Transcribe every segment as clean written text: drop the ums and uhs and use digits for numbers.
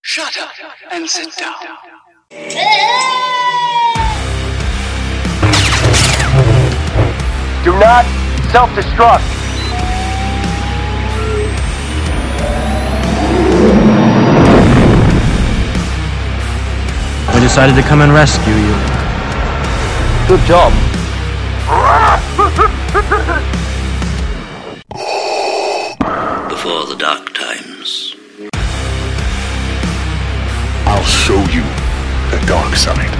Shut up and sit down. Do not self-destruct. We decided to come and rescue you. Good job. Before the dark times. I'll show you the dark side.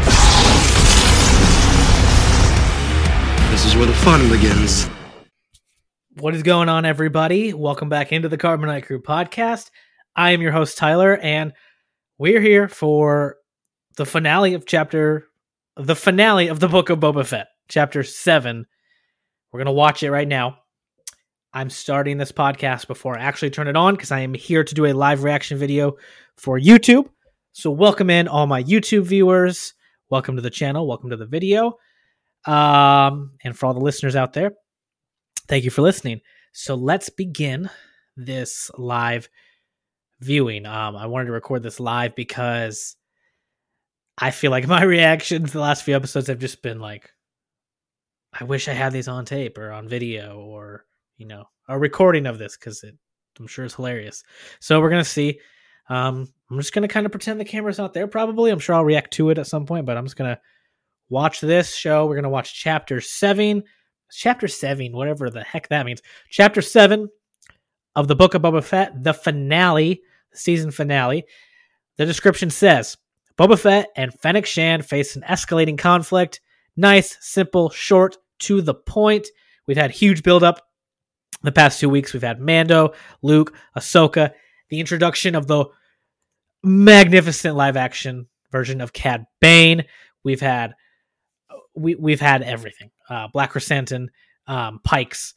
This is where the fun begins. What is going on, everybody? Welcome back into the Carbonite Crew podcast. I am your host, Tyler, and we're here for the finale of the Book of Boba Fett, Chapter 7. We're going to watch it right now. I'm starting this podcast before I actually turn it on because I am here to do a live reaction video for YouTube. So welcome in all my YouTube viewers. Welcome to the channel. Welcome to the video. And for all the listeners out there, thank you for listening. So let's begin this live viewing. I wanted to record this live because I feel like my reactions the last few episodes have just been like, I wish I had these on tape or on video or, a recording of this because I'm sure it's hilarious. So we're going to see. I'm just going to kind of pretend the camera's not there probably. I'm sure I'll react to it at some point, but I'm just going to watch this show. We're going to watch Chapter 7, whatever the heck that means. Chapter 7 of the Book of Boba Fett, the finale, the season finale. The description says, Boba Fett and Fennec Shand face an escalating conflict. Nice, simple, short, to the point. We've had huge buildup the past 2 weeks. We've had Mando, Luke, Ahsoka, the introduction of the magnificent live-action version of Cad Bane. We've had everything. Black Chrysanthemum, Pikes,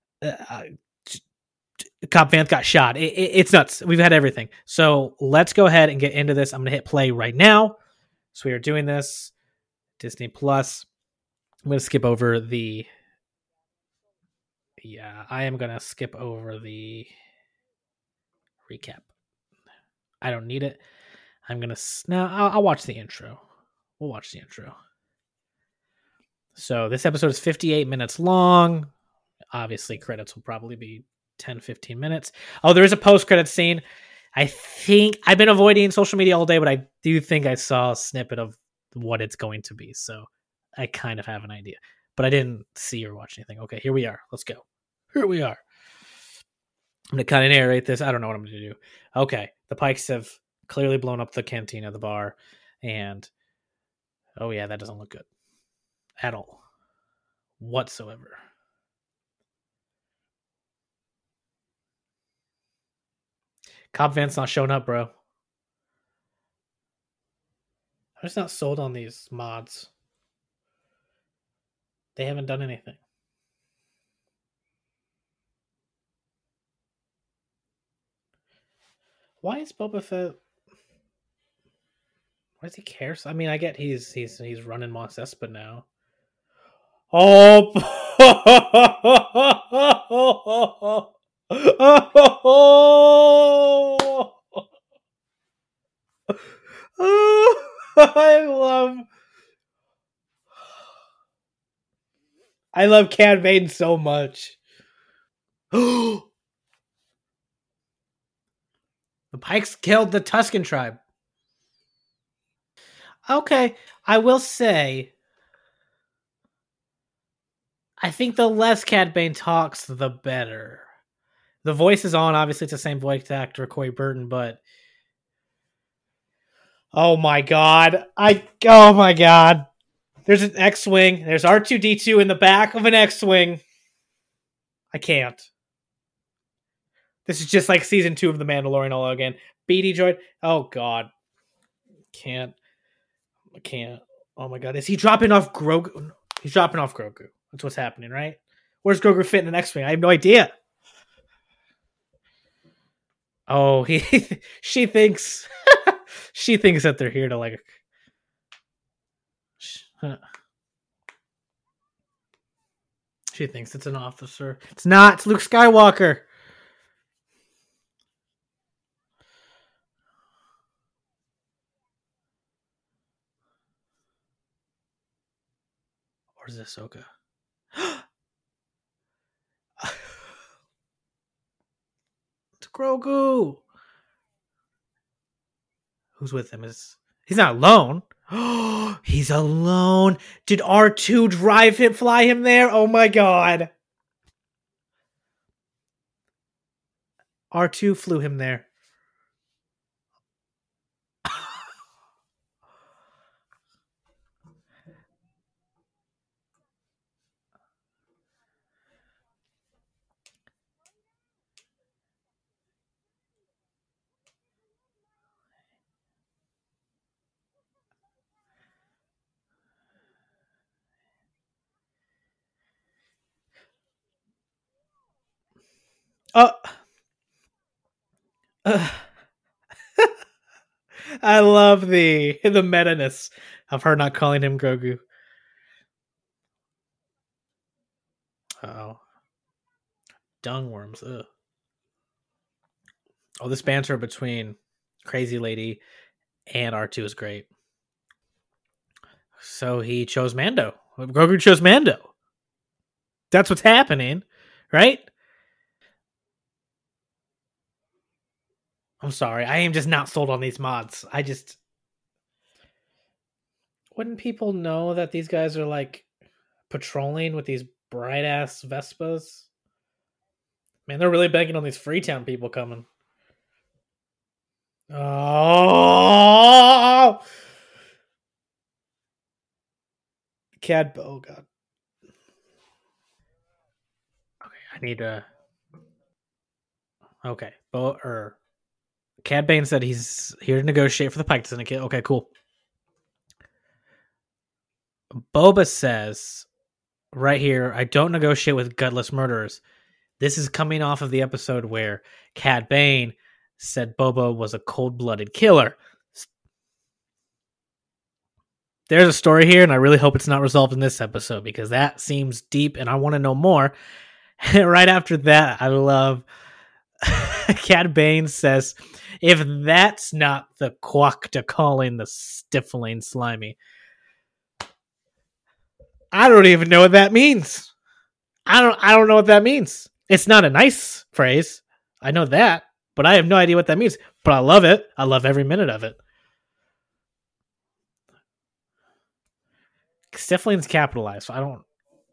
Cobb Vanth got shot. It's nuts. We've had everything. So let's go ahead and get into this. I'm going to hit play right now. So we are doing this. Disney Plus. I'm going to skip over the... Yeah, I am going to skip over the recap. I don't need it. I'm going to... No, I'll watch the intro. We'll watch the intro. So this episode is 58 minutes long. Obviously, credits will probably be 10, 15 minutes. Oh, there is a post-credit scene. I think I've been avoiding social media all day, but I do think I saw a snippet of what it's going to be. So I kind of have an idea, but I didn't see or watch anything. Okay, here we are. Let's go. Here we are. I'm going to kind of narrate this. I don't know what I'm going to do. Okay, the Pikes have clearly blown up the cantina, the bar, and oh yeah, that doesn't look good at all whatsoever. Cobb Vanth's not showing up, bro. I'm just not sold on these mods. They haven't done anything. Why is Boba Fett? Why does he care? I mean, I get he's running Mos Espa now. Oh, I love Cad Bane so much. The Pikes killed the Tusken tribe. Okay, I will say, I think the less Cad Bane talks, the better. The voice is on. Obviously, it's the same voice actor, Corey Burton, but oh my god. There's an X-Wing. There's R2-D2 in the back of an X-Wing. I can't. This is just like season 2 of The Mandalorian all again. BD droid. Oh god. I can't. Oh my god. Is he dropping off Grogu? He's dropping off Grogu. That's what's happening, right? Where's Grogu fit in the X-Wing? I have no idea. Oh, she thinks that they're here to like. She thinks it's an officer. It's not. It's Luke Skywalker. Where's Ahsoka? It's Grogu. Who's with him? He's not alone? He's alone. Did R2 drive him, fly him there? Oh my god. R2 flew him there. Oh. I love the meta-ness of her not calling him Grogu. Uh-oh. Dung worms. Ugh. Oh, this banter between Crazy Lady and R2 is great. So he chose Mando. Grogu chose Mando. That's what's happening, right? I'm sorry. I am just not sold on these mods. Wouldn't people know that these guys are like patrolling with these bright ass Vespas? Man, they're really banking on these Freetown people coming. Oh, oh god. Okay, I need to. Okay, Cad Bane said he's here to negotiate for the Pike Syndicate. Okay, cool. Boba says right here, I don't negotiate with gutless murderers. This is coming off of the episode where Cad Bane said Boba was a cold-blooded killer. There's a story here, and I really hope it's not resolved in this episode because that seems deep, and I want to know more. Right after that, I love Cad Bane says, if that's not the quack to calling the stifling slimy. I don't even know what that means. I don't know what that means. It's not a nice phrase. I know that, but I have no idea what that means. But I love it. I love every minute of it. Stifling's capitalized, so I don't.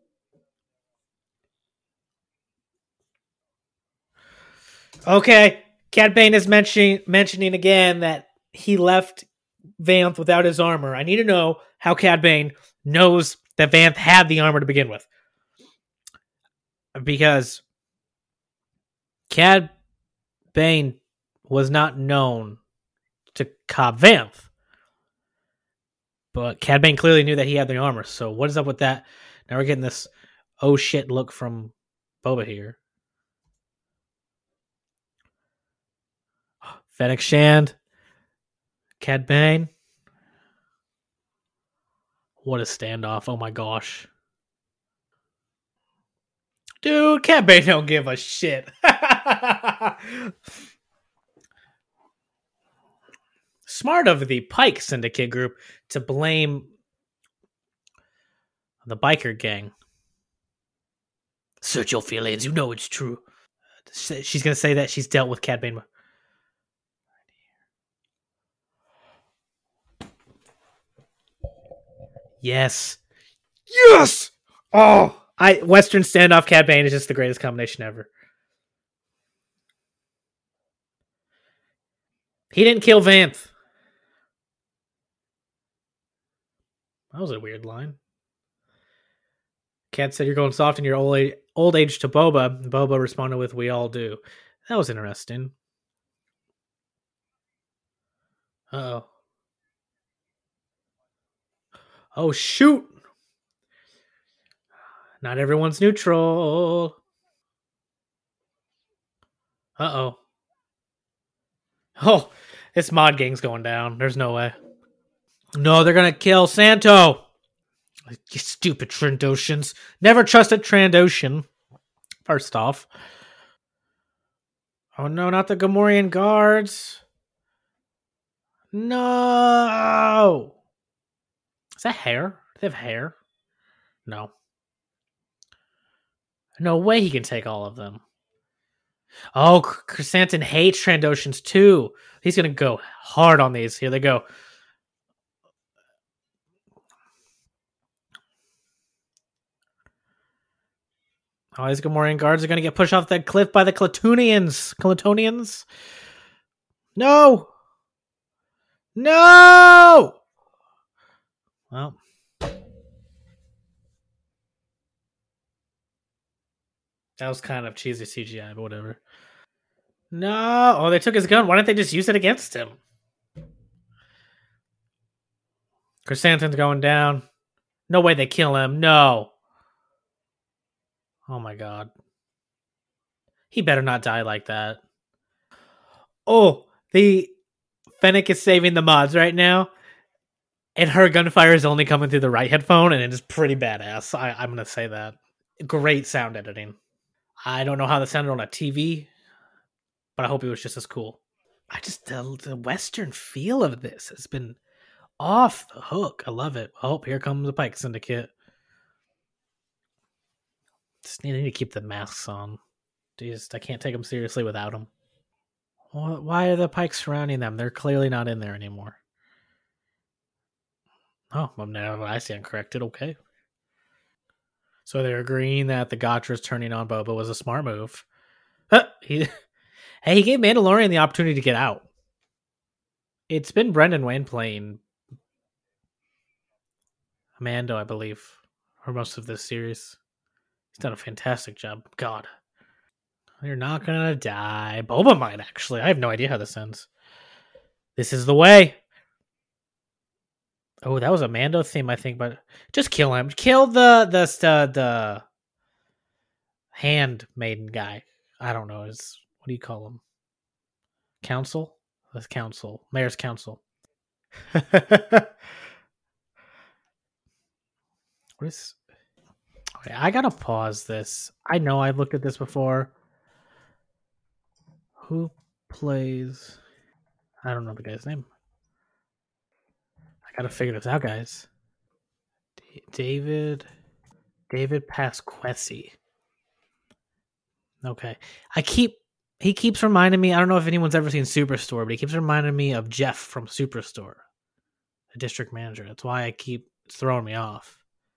Okay, Cad Bane is mentioning again that he left Vanth without his armor. I need to know how Cad Bane knows that Vanth had the armor to begin with. Because Cad Bane was not known to Cobb Vanth. But Cad Bane clearly knew that he had the armor. So what is up with that? Now we're getting this oh shit look from Boba here. Fennec Shand. Cad Bane. What a standoff. Oh my gosh. Dude, Cad Bane don't give a shit. Smart of the Pike Syndicate group to blame the biker gang. Search your feelings. You know it's true. She's going to say that she's dealt with Cad Bane. Yes. Yes! Oh, Western standoff Cad Bane is just the greatest combination ever. He didn't kill Vanth. That was a weird line. Cad said, you're going soft in your old age to Boba. Boba responded with, we all do. That was interesting. Uh-oh. Oh, shoot. Not everyone's neutral. Uh-oh. Oh, this mod gang's going down. There's no way. No, they're going to kill Santo. You stupid Trandoshans. Never trusted Trandoshan. First off. Oh no, not the Gamorrean guards. No. Is that hair? Do they have hair? No. No way he can take all of them. Oh, Chrysanthemum hates Trandoshans too. He's going to go hard on these. Here they go. Oh, these Gamorrean guards are going to get pushed off that cliff by the Clatonians. Clatonians? No! No! Well. That was kind of cheesy CGI, but whatever. No! Oh, they took his gun. Why didn't they just use it against him? Chrysanthemum's going down. No way they kill him. No. Oh my god. He better not die like that. Oh, the Fennec is saving the mods right now. And her gunfire is only coming through the right headphone, and it is pretty badass. I'm going to say that. Great sound editing. I don't know how this sounded on a TV, but I hope it was just as cool. The Western feel of this has been off the hook. I love it. Oh, here comes the Pike Syndicate. Just need to keep the masks on. I can't take them seriously without them. Why are the Pikes surrounding them? They're clearly not in there anymore. Oh, well, now I stand corrected. Okay. So they're agreeing that the Gotras turning on Boba was a smart move. He gave Mandalorian the opportunity to get out. It's been Brendan Wayne playing Mando, I believe, for most of this series. He's done a fantastic job. God. You're not gonna die. Boba might, actually. I have no idea how this ends. This is the way. Oh, that was a Mando theme, I think, but just kill him. Kill the handmaiden guy. I don't know. What do you call him? Council? That's council. Mayor's council. What is... Okay, I gotta pause this. I know I've looked at this before. Who plays... I don't know the guy's name. I gotta figure this out, guys. David Pasquesi. Okay. He keeps reminding me, I don't know if anyone's ever seen Superstore, but he keeps reminding me of Jeff from Superstore, the district manager. That's why it's throwing me off.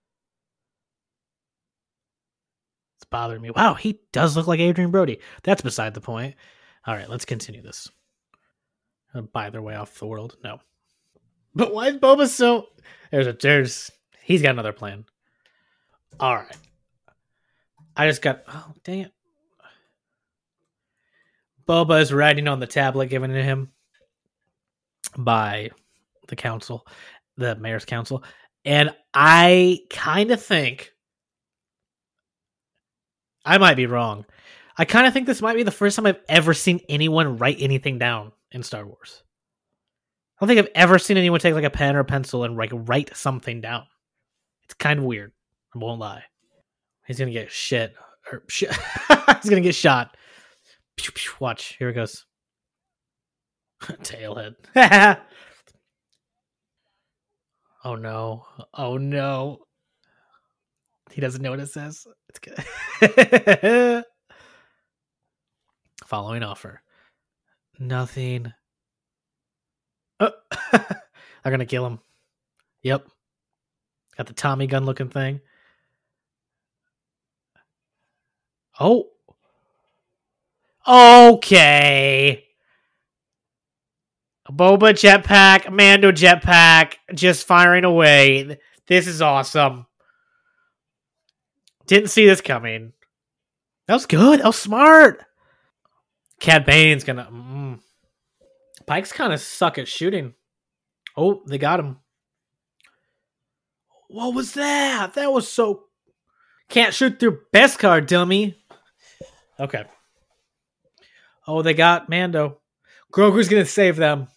It's bothering me. Wow, he does look like Adrian Brody. That's beside the point. All right, let's continue this. Buy their way off the world. No. But why is Boba so... He's got another plan. All right. I just got... Oh, dang it. Boba is writing on the tablet given to him by the council, the mayor's council. And I kind of think... I might be wrong. I kind of think this might be the first time I've ever seen anyone write anything down in Star Wars. I don't think I've ever seen anyone take like a pen or a pencil and write something down. It's kind of weird. I won't lie. He's gonna get He's gonna get shot. Watch. Here it goes. Tailhead. Oh no. Oh no. He doesn't know what it says. It's good. Following offer. Nothing. Oh. They're gonna kill him. Yep. Got the Tommy gun looking thing. Oh. Okay. Boba jetpack, Mando jetpack, just firing away. This is awesome. Didn't see this coming. That was good. That was smart. Cad Bane's gonna... Pikes kind of suck at shooting. Oh, they got him. What was that? That was so... Can't shoot through Beskar, dummy. Okay. Oh, they got Mando. Grogu's gonna save them.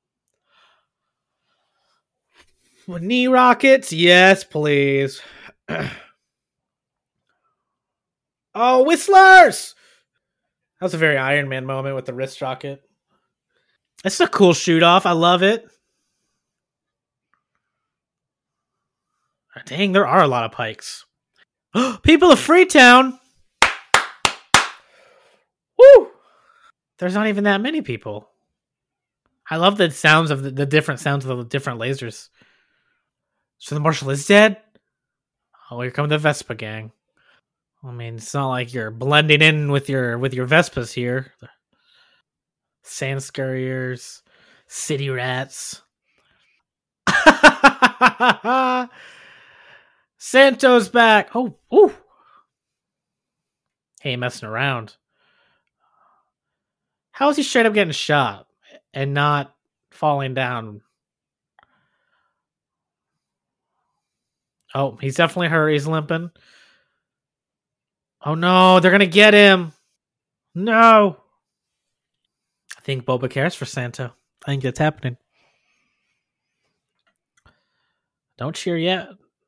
Knee rockets? Yes, please. Oh, Whistlers! That was a very Iron Man moment with the wrist rocket. It's a cool shoot off. I love it. Dang, there are a lot of pikes. People of Freetown! Woo! There's not even that many people. I love the sounds of the different sounds of the different lasers. So the Marshal is dead? Oh, here come the Vespa gang. I mean, it's not like you're blending in with your Vespas here. Sand Scurriers, City Rats. Santo's back. Oh, ooh. He ain't messing around. How is he straight up getting shot and not falling down? Oh, he's definitely hurt. He's limping. Oh no, they're gonna get him. No. I think Boba cares for Santo. I think that's happening. Don't cheer yet.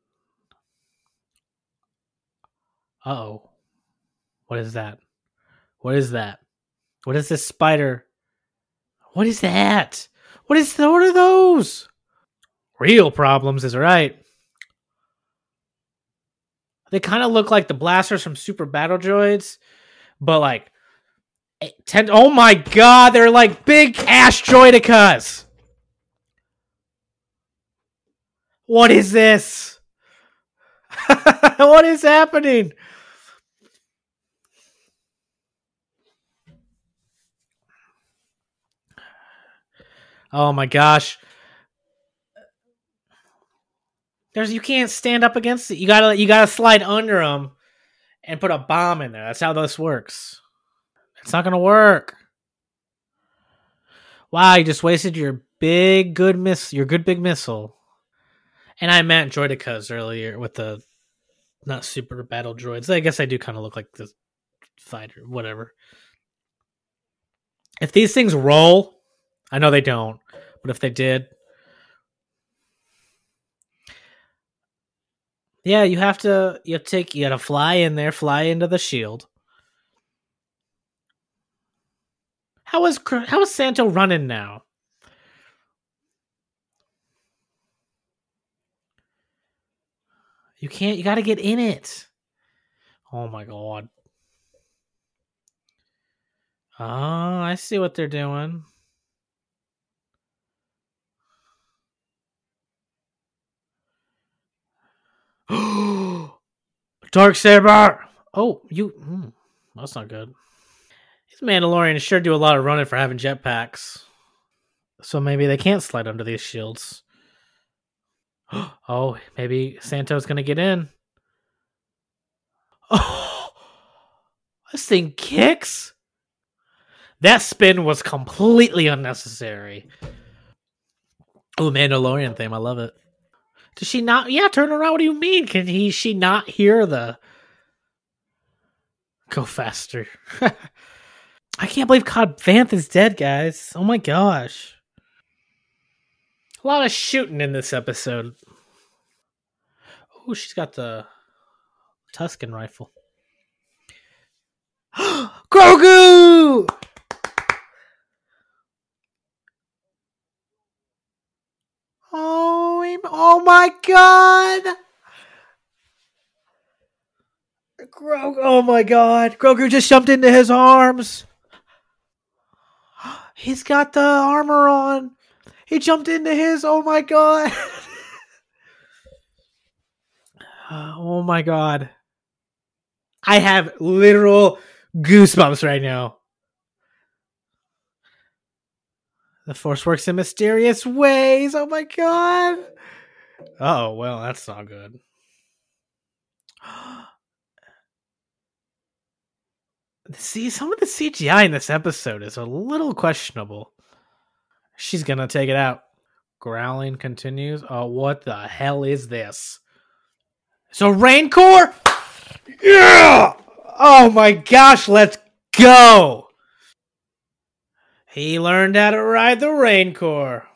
Uh-oh. What is that? What is that? What is this spider? What is that? What are those? Real problems is right. They kind of look like the blasters from Super Battle Droids, but like oh my god, they're like big ass droidicas. What is this? What is happening? Oh my gosh. You can't stand up against it. You gotta slide under them and put a bomb in there. That's how this works. It's not gonna work. Wow, you just wasted your big big missile. And I meant droidicas earlier with the not super battle droids. I guess I do kind of look like the fighter, whatever. If these things roll, I know they don't, but if they did, yeah, you gotta fly in there, fly into the shield. How is Santo running now? You can't. You got to get in it. Oh my god. Oh, I see what they're doing. Darksaber! Oh, that's not good. These Mandalorians sure do a lot of running for having jetpacks. So maybe they can't slide under these shields. Oh, maybe Santo's gonna get in. Oh, this thing kicks? That spin was completely unnecessary. Oh, Mandalorian theme, I love it. Does she not? Yeah, turn around. What do you mean? Can she not hear the... Go faster. I can't believe Cobb Vanth is dead, guys. Oh my gosh. A lot of shooting in this episode. Oh, she's got the Tusken rifle. Grogu! Oh my god! Grogu! Oh my god! Grogu just jumped into his arms. He's got the armor on. He jumped into his. Oh my god! Oh my god! I have literal goosebumps right now. The Force works in mysterious ways. Oh my god! Oh well, that's not good. See, some of the CGI in this episode is a little questionable. She's gonna take it out. Growling continues. Oh, what the hell is this? So Rancor? Yeah! Oh my gosh, let's go! He learned how to ride the Rancor.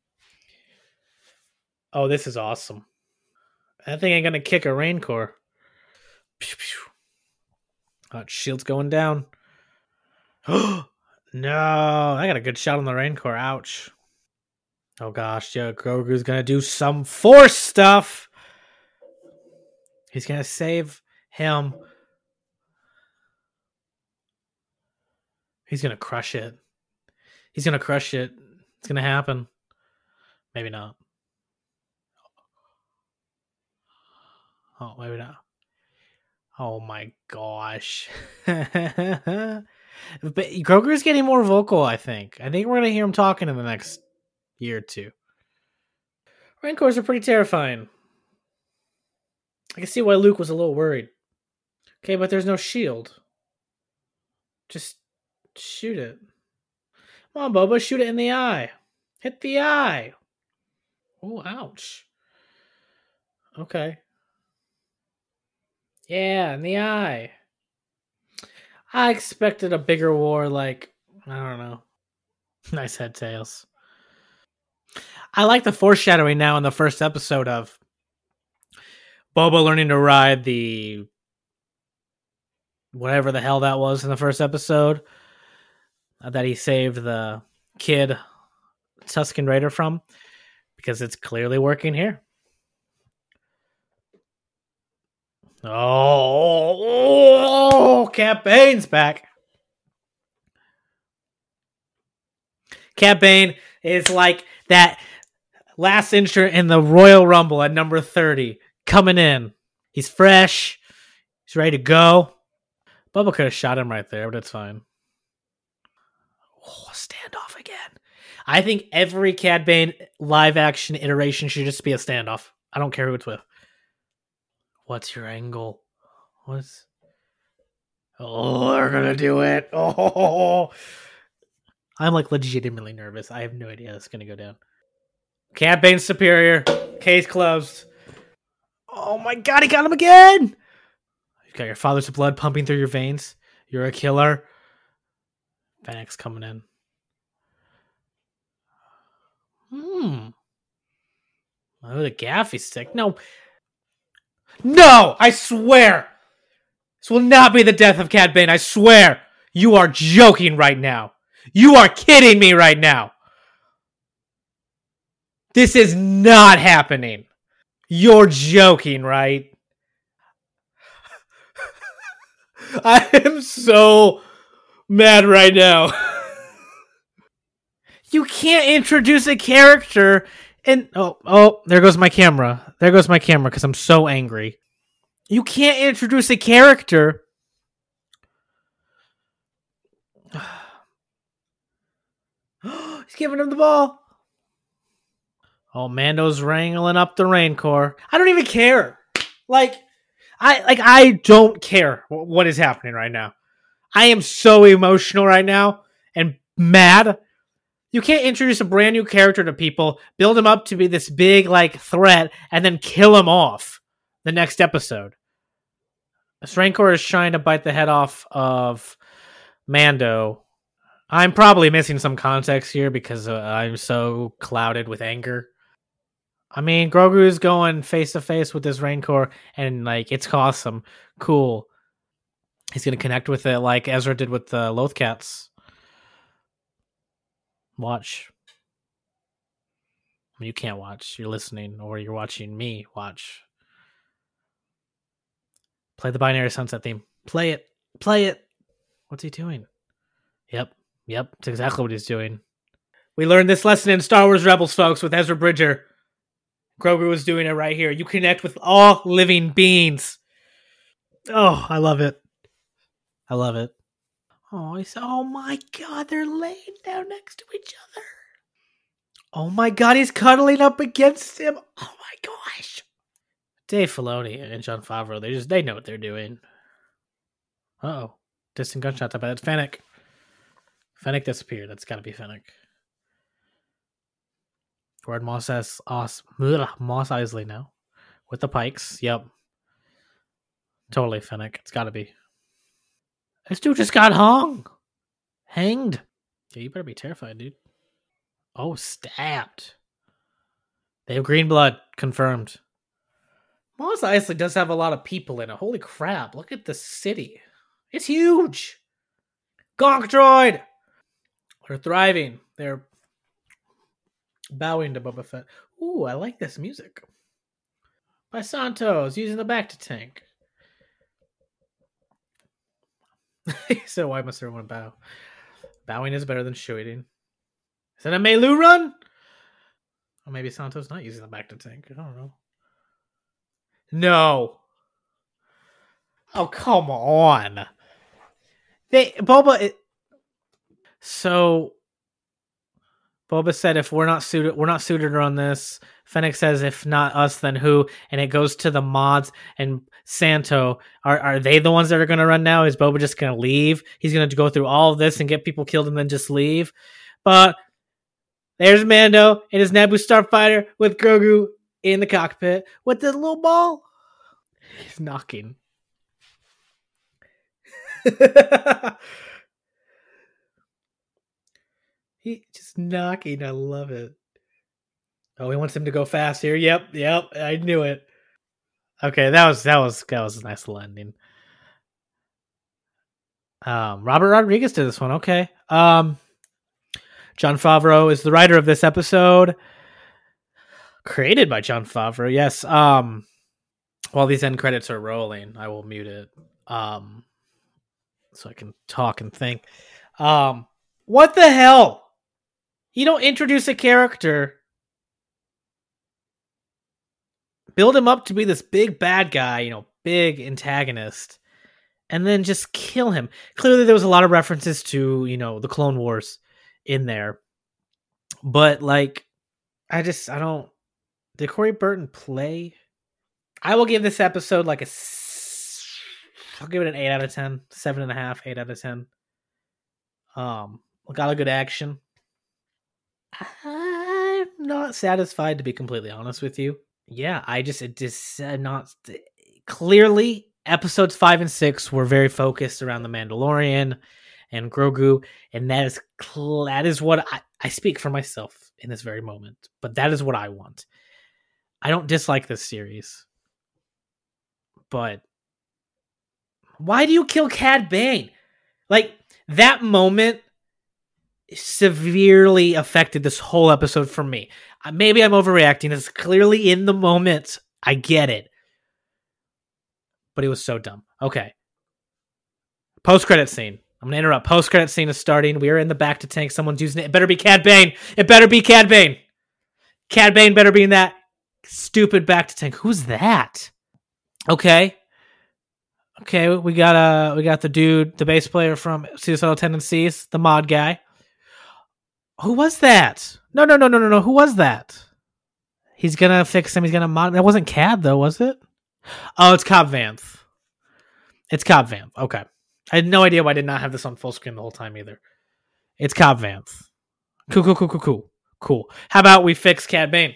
Oh, this is awesome. That thing ain't gonna kick a Rancor. Pew, pew. Oh, shield's going down. No, I got a good shot on the Rancor. Ouch. Oh gosh, yeah, Grogu's gonna do some Force stuff. He's gonna save him. He's gonna crush it. He's gonna crush it. It's gonna happen. Maybe not. Oh, maybe not. Oh my gosh. But Grogu's getting more vocal, I think. I think we're going to hear him talking in the next year or two. Rancors are pretty terrifying. I can see why Luke was a little worried. Okay, but there's no shield. Just shoot it. Come on, Boba, shoot it in the eye. Hit the eye. Oh, ouch. Okay. Yeah, in the eye. I expected a bigger war, like, I don't know. Nice head tails. I like the foreshadowing now in the first episode of Boba learning to ride the whatever the hell that was in the first episode that he saved the kid Tusken Raider from, because it's clearly working here. Oh, Cat Bane's back. Cat Bane is like that last entrant in the Royal Rumble at number 30, coming in. He's fresh. He's ready to go. Bubba could have shot him right there, but it's fine. Oh, standoff again. I think every Cad Bane live action iteration should just be a standoff. I don't care who it's with. What's your angle? What's... Oh, they're gonna do it. Oh, I'm like legitimately nervous. I have no idea how it's gonna go down. Cad Bane's superior. Case closed. Oh my god, he got him again! You got your father's blood pumping through your veins. You're a killer. Fennec's coming in. Oh, the gaffy stick. No, I swear. This will not be the death of Cad Bane. I swear. You are joking right now. You are kidding me right now. This is not happening. You're joking, right? I am so mad right now. You can't introduce a character and there goes my camera. There goes my camera because I'm so angry. You can't introduce a character. He's giving him the ball. Oh, Mando's wrangling up the Rancor. I don't even care. I don't care what is happening right now. I am so emotional right now and mad. You can't introduce a brand new character to people, build him up to be this big threat, and then kill him off the next episode. This Rancor is trying to bite the head off of Mando. I'm probably missing some context here because I'm so clouded with anger. I mean, Grogu is going face to face with this Rancor, and it's awesome, cool. He's gonna connect with it like Ezra did with the Lothcats. Watch. I mean, you can't watch. You're listening, or you're watching me watch. Play the Binary Sunset theme. Play it. What's he doing? Yep. It's exactly what he's doing. We learned this lesson in Star Wars Rebels, folks, with Ezra Bridger. Grogu was doing it right here. You connect with all living beings. Oh, I love it. Oh my god, they're laying down next to each other. Oh my god, he's cuddling up against him. Oh my gosh. Dave Filoni and Jon Favreau, they know what they're doing. Uh-oh. Distant gunshots. I bet it's Fennec. Fennec disappeared. That's gotta be Fennec. We're at Mos Eisley now. With the Pikes. Yep. Totally Fennec. It's gotta be. This dude just got hanged. Yeah, you better be terrified, dude. Oh, stabbed. They have green blood. Confirmed. Mos Eisley does have a lot of people in it. Holy crap. Look at the city. It's huge. Gonk droid. They're thriving. They're bowing to Boba Fett. Ooh, I like this music. By Santos using the back to tank. So why must everyone bow? Bowing is better than shooting. Is that a Melu run? Or maybe Santos not using the back to tank. I don't know. No. Oh, come on. So Boba said if we're not suited to run this. Fennec says if not us, then who? And it goes to the mods and Santo. Are they the ones that are going to run now? Is Boba just going to leave? He's going to go through all of this and get people killed and then just leave? But there's Mando and his Naboo Starfighter with Grogu in the cockpit with the little ball. He's knocking. He just knocking. I love it. Oh, he wants him to go fast here. Yep. I knew it. Okay, that was a nice little ending. Robert Rodriguez did this one. Okay. Jon Favreau is the writer of this episode. Created by Jon Favreau. Yes. While these end credits are rolling, I will mute it. So I can talk and think. What the hell? You don't introduce a character, build him up to be this big bad guy, big antagonist, and then just kill him. Clearly there was a lot of references to, the Clone Wars in there. But I don't. Did Corey Burton play? I will give this episode I'll give it an 8 out of 10, 7.5, 8 out of 10. Got a good action. I'm not satisfied, to be completely honest with you. Yeah, not clearly. Episodes 5 and 6 were very focused around the Mandalorian and Grogu, and that is what I speak for myself in this very moment. But that is what I want. I don't dislike this series, but why do you kill Cad Bane? That moment severely affected this whole episode for me. Maybe I'm overreacting. It's clearly in the moment. I get it. But it was so dumb. Okay. Post-credit scene. I'm going to interrupt. Post-credit scene is starting. We are in the back to tank. Someone's using it. It better be Cad Bane. It better be Cad Bane. Cad Bane better be in that stupid back to tank. Who's that? Okay, we got the dude, the bass player from Suicidal Tendencies, the mod guy. Who was that? No. Who was that? He's gonna fix him. He's gonna mod. That wasn't Cad though, was it? Oh, it's Cobb Vanth. It's Cobb Vanth. Okay, I had no idea why I did not have this on full screen the whole time either. It's Cobb Vanth. Cool. How about we fix Cad Bane?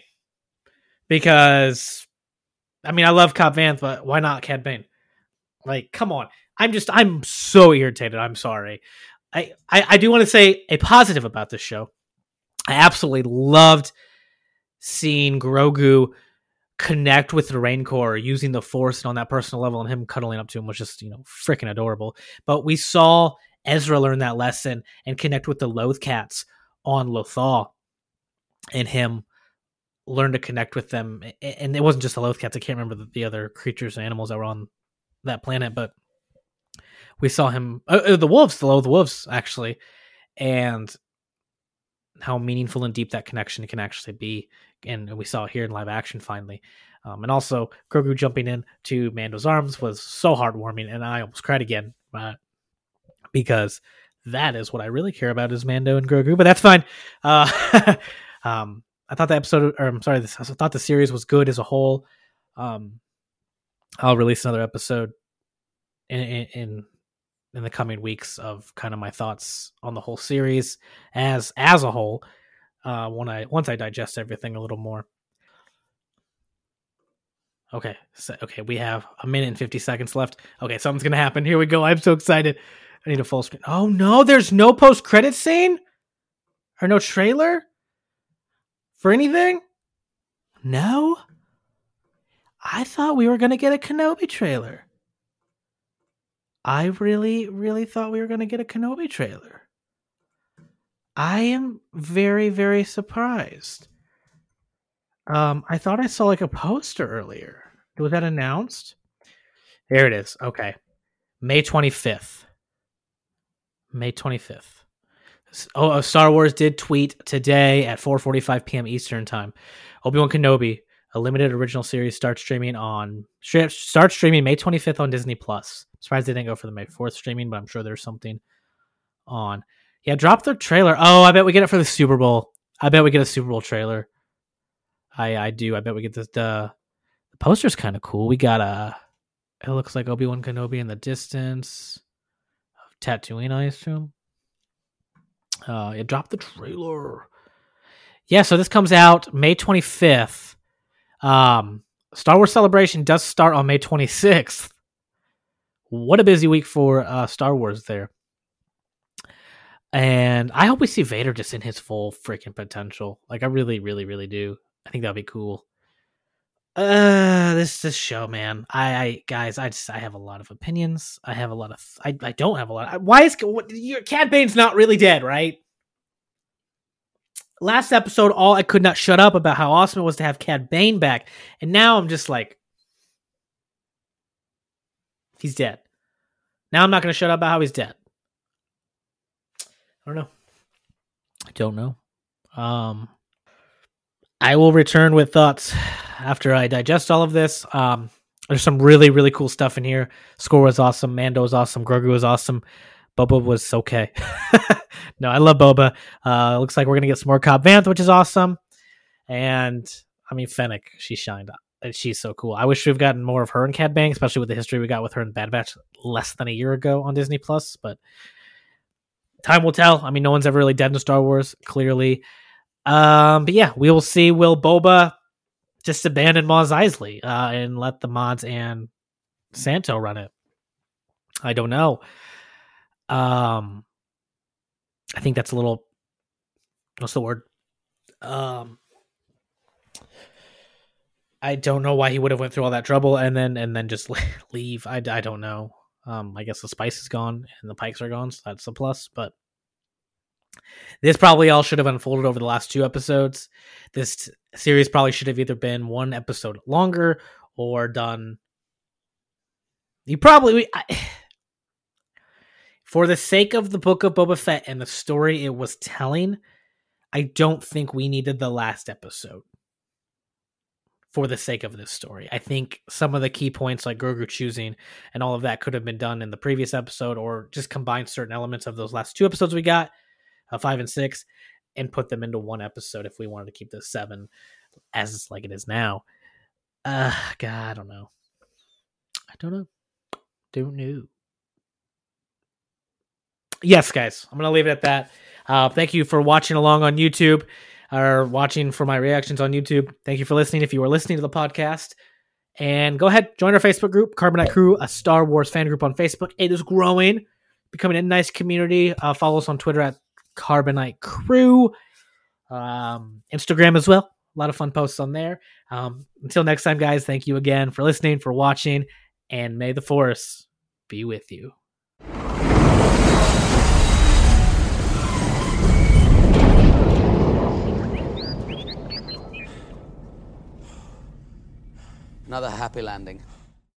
Because I love Cobb Vanth, but why not Cad Bane? Come on. I'm so irritated. I'm sorry. I do want to say a positive about this show. I absolutely loved seeing Grogu connect with the Rancor using the Force and on that personal level, and him cuddling up to him was just, freaking adorable. But we saw Ezra learn that lesson and connect with the Lothcats on Lothal, and him learn to connect with them. And it wasn't just the Lothcats. I can't remember the other creatures and animals that were on that planet, but we saw him, the wolves, actually, and how meaningful and deep that connection can actually be. And we saw it here in live action finally. And also Grogu jumping into Mando's arms was so heartwarming, and I almost cried again, because that is what I really care about is Mando and Grogu, but that's fine. I thought I thought the series was good as a whole. I'll release another episode in the coming weeks of kind of my thoughts on the whole series as a whole. Once I digest everything a little more. Okay, we have a minute and 50 seconds left. Okay, something's gonna happen. Here we go. I'm so excited. I need a full screen. Oh no, there's no post-credit scene or no trailer for anything. No. I thought we were going to get a Kenobi trailer. I really, really thought we were going to get a Kenobi trailer. I am very, very surprised. I thought I saw a poster earlier. Was that announced? There it is. Okay. May 25th. May 25th. Star Wars did tweet today at 4:45 p.m. Eastern time. Obi-Wan Kenobi, a limited original series, starts streaming May 25th on Disney Plus. Surprised they didn't go for the May 4th streaming, but I'm sure there's something on. Yeah, drop the trailer. Oh, I bet we get it for the Super Bowl. I bet we get a Super Bowl trailer. I do. I bet we get the poster's kind of cool. We got it looks like Obi-Wan Kenobi in the distance of Tatooine, I assume. Yeah, drop the trailer. Yeah, so this comes out May 25th. Star Wars Celebration does start on May 26th. What a busy week for Star Wars there. And I hope we see Vader just in his full freaking potential. Like, I really, really, really do. I think that'd be cool. This show, man. I have a lot of opinions. I have a lot of. I don't have a lot. Why is Cad Bane's not really dead, right? Last episode, all I could not shut up about how awesome it was to have Cad Bane back, and now I'm just like, he's dead. Now I'm not going to shut up about how he's dead. I don't know. I will return with thoughts after I digest all of this. There's some really, really cool stuff in here. Score was awesome. Mando was awesome. Grogu was awesome. Boba was okay. No, I love Boba. Looks like we're going to get some more Cobb Vanth, which is awesome. And, I mean, Fennec, she shined up. She's so cool. I wish we've gotten more of her and Cad Bane, especially with the history we got with her in Bad Batch less than a year ago on Disney+. But time will tell. I mean, no one's ever really dead in Star Wars, clearly. But yeah, we will see. Will Boba just abandon Mos Eisley and let the mods and Santo run it? I don't know. I think that's a little. What's the word? I don't know why he would have went through all that trouble and then just leave. I don't know. I guess the spice is gone and the pikes are gone, so that's a plus. But this probably all should have unfolded over the last 2 episodes. This series probably should have either been 1 episode longer or done. For the sake of the Book of Boba Fett and the story it was telling, I don't think we needed the last episode. For the sake of this story, I think some of the key points like Grogu choosing and all of that could have been done in the previous episode, or just combine certain elements of those last 2 episodes we got, 5 and 6, and put them into 1 episode if we wanted to keep the 7 as like it is now. God, I don't know. Don't know. Yes, guys, I'm gonna leave it at that. Thank you for watching along on YouTube. Or watching for my reactions on YouTube. Thank you for listening if you are listening to the podcast. And go ahead, join our Facebook group, Carbonite Crew, a Star Wars fan group on Facebook. It is growing, becoming a nice community. Follow us on Twitter at Carbonite Crew. Instagram as well. A lot of fun posts on there. Until next time, guys, thank you again for listening, for watching, and may the Force be with you. Another happy landing.